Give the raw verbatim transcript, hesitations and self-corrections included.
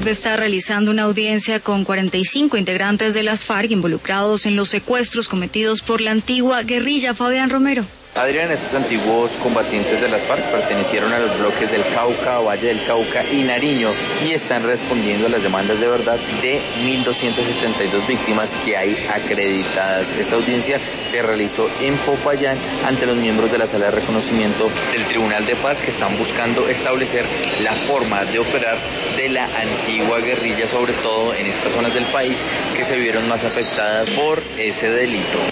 Está realizando una audiencia con cuarenta y cinco integrantes de las FARC involucrados en los secuestros cometidos por la antigua guerrilla. Fabián Romero. Adrián, estos antiguos combatientes de las FARC pertenecieron a los bloques del Cauca, Valle del Cauca y Nariño y están respondiendo a las demandas de verdad de mil doscientas setenta y dos víctimas que hay acreditadas. Esta audiencia se realizó en Popayán ante los miembros de la Sala de Reconocimiento del Tribunal de Paz que están buscando establecer la forma de operar de la antigua guerrilla, sobre todo en estas zonas del país que se vieron más afectadas por ese delito.